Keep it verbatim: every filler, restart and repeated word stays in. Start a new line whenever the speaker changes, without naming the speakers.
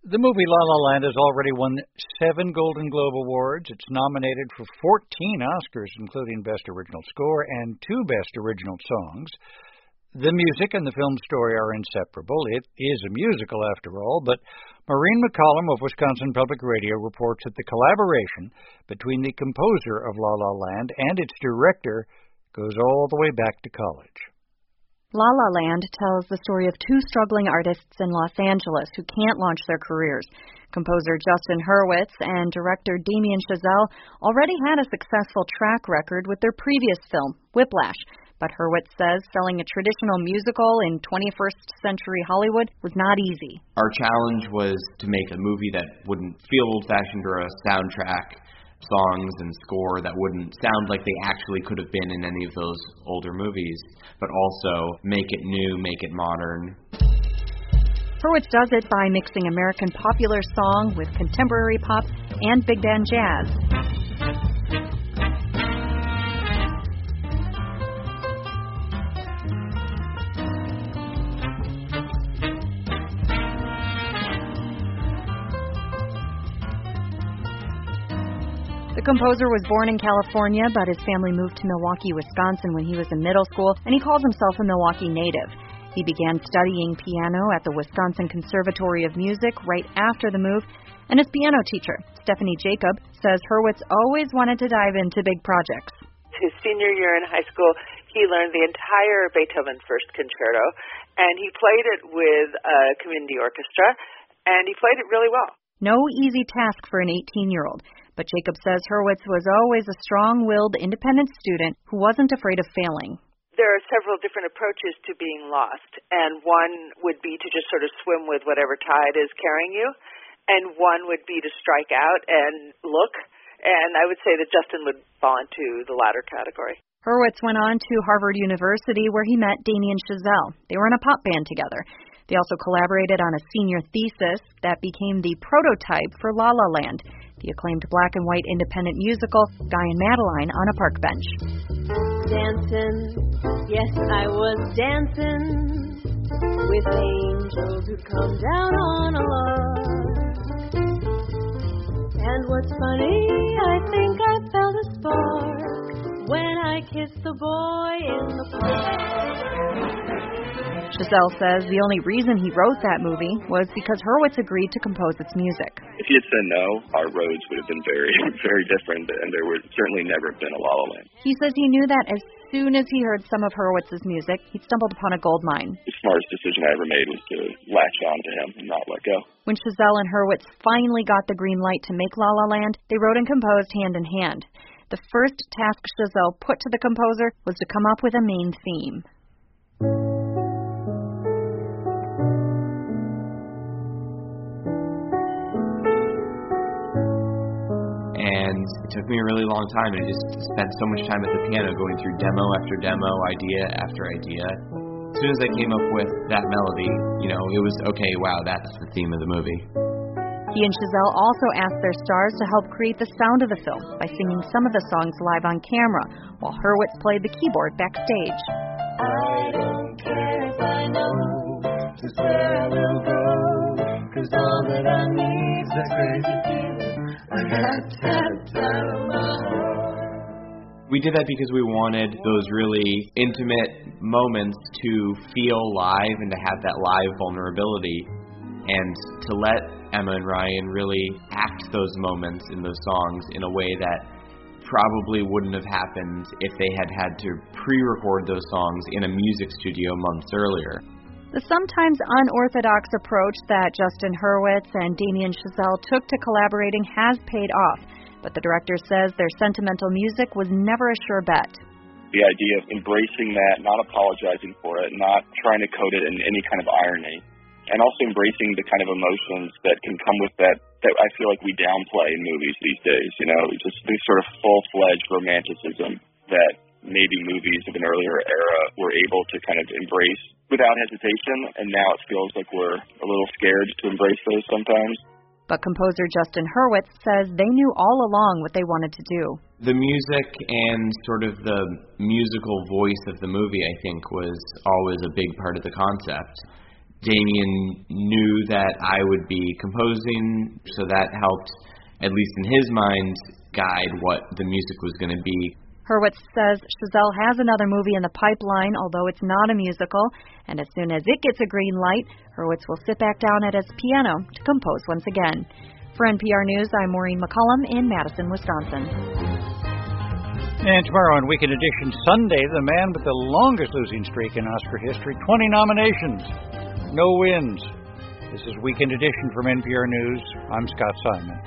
The movie La La Land has already won seven Golden Globe Awards. It's nominated for fourteen Oscars, including Best Original Score and two Best Original Songs. The music and the film story are inseparable. It is a musical, after all, but Maureen McCollum of Wisconsin Public Radio reports that the collaboration between the composer of La La Land and its director goes all the way back to college.
La La Land tells the story of two struggling artists in Los Angeles who can't launch their careers. Composer Justin Hurwitz and director Damien Chazelle already had a successful track record with their previous film, Whiplash. But Hurwitz says selling a traditional musical in twenty-first century Hollywood was not easy.
Our challenge was to make a movie that wouldn't feel old-fashioned or a soundtrack, songs and score that wouldn't sound like they actually could have been in any of those older movies, but also make it new, make it modern.
Hurwitz does it by mixing American popular song with contemporary pop and big band jazz. The composer was born in California, but his family moved to Milwaukee, Wisconsin when he was in middle school, and he calls himself a Milwaukee native. He began studying piano at the Wisconsin Conservatory of Music right after the move, and his piano teacher, Stephanie Jacob, says Hurwitz always wanted to dive into big projects.
His senior year in high school, he learned the entire Beethoven First Concerto, and he played it with a community orchestra, and he played it really well.
No easy task for an eighteen-year-old. But Jacob says Hurwitz was always a strong-willed, independent student who wasn't afraid of failing.
There are several different approaches to being lost, and one would be to just sort of swim with whatever tide is carrying you, and one would be to strike out and look, and I would say that Justin would fall into the latter category.
Hurwitz went on to Harvard University, where he met Damien Chazelle. They were in a pop band together. They also collaborated on a senior thesis that became the prototype for La La Land, the acclaimed black and white independent musical, Guy and Madeline on a Park Bench.
Dancing, yes, I was dancing with angels who come down on a lark. And what's funny, I think I felt a spark when I kissed the boy in the park.
Chazelle says the only reason he wrote that movie was because Hurwitz agreed to compose its music.
If he had said no, our roads would have been very, very different, and there would certainly never have been a La La Land.
He says he knew that as soon as he heard some of Hurwitz's music, he'd stumbled upon a gold mine.
The smartest decision I ever made was to latch on to him and not let go.
When Chazelle and Hurwitz finally got the green light to make La La Land, they wrote and composed hand in hand. The first task Chazelle put to the composer was to come up with a main theme.
And it took me a really long time, and I just spent so much time at the piano going through demo after demo, idea after idea. As soon as I came up with that melody, you know, it was, okay, wow, that's the theme of the movie.
He and Chazelle also asked their stars to help create the sound of the film by singing some of the songs live on camera, while Hurwitz played the keyboard backstage.
I don't care if I know just where I will go, 'cause all that I need's a crazy feeling. I got tapped out of my heart.
We did that because we wanted those really intimate moments to feel live and to have that live vulnerability, and to let Emma and Ryan really act those moments in those songs in a way that probably wouldn't have happened if they had had to pre-record those songs in a music studio months earlier.
The sometimes unorthodox approach that Justin Hurwitz and Damien Chazelle took to collaborating has paid off, but the director says their sentimental music was never a sure bet.
The idea of embracing that, not apologizing for it, not trying to coat it in any kind of irony, and also embracing the kind of emotions that can come with that, that I feel like we downplay in movies these days, you know, just this sort of full-fledged romanticism that maybe movies of an earlier era were able to kind of embrace without hesitation, and now it feels like we're a little scared to embrace those sometimes.
But composer Justin Hurwitz says they knew all along what they wanted to do.
The music and sort of the musical voice of the movie, I think, was always a big part of the concept. Damien knew that I would be composing, so that helped, at least in his mind, guide what the music was going to be.
Hurwitz says Chazelle has another movie in the pipeline, although it's not a musical, and as soon as it gets a green light, Hurwitz will sit back down at his piano to compose once again. For N P R News, I'm Maureen McCullum in Madison, Wisconsin.
And tomorrow on Weekend Edition, Sunday, the man with the longest losing streak in Oscar history, twenty nominations, no wins. This is Weekend Edition from N P R News. I'm Scott Simon.